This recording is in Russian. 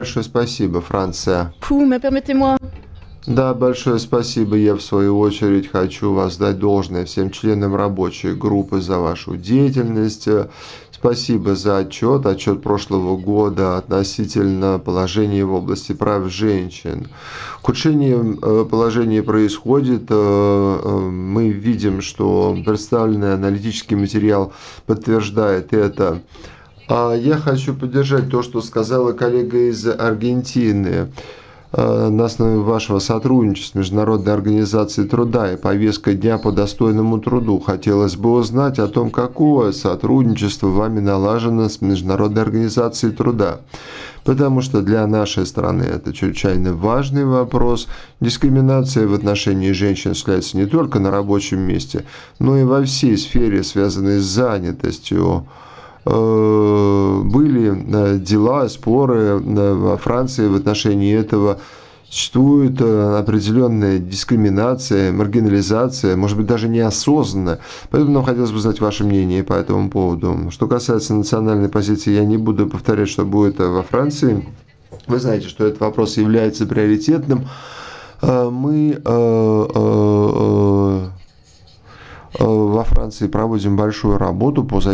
большое спасибо, Франция. Fou, mais permettez-moi. Да, большое спасибо. Я, в свою очередь, хочу воздать должное всем членам рабочей группы за вашу деятельность. Спасибо за отчет прошлого года относительно положения в области прав женщин. Ухудшение положения происходит. Мы видим, что представленный аналитический материал подтверждает это. Я хочу поддержать то, что сказала коллега из Аргентины. На основе вашего сотрудничества с Международной организацией труда и повестка дня по достойному труду хотелось бы узнать о том, какое сотрудничество вами налажено с Международной организацией труда. Потому что для нашей страны это чрезвычайно важный вопрос. Дискриминация в отношении женщин осуществляется не только на рабочем месте, но и во всей сфере, связанной с занятостью. Были дела, споры во Франции в отношении этого. Существует определенная дискриминация, маргинализация, может быть, даже неосознанно. Поэтому нам хотелось бы знать ваше мнение по этому поводу. Что касается национальной позиции, я не буду повторять, что будет во Франции. Вы знаете, что этот вопрос является приоритетным. Мы во Франции проводим большую работу по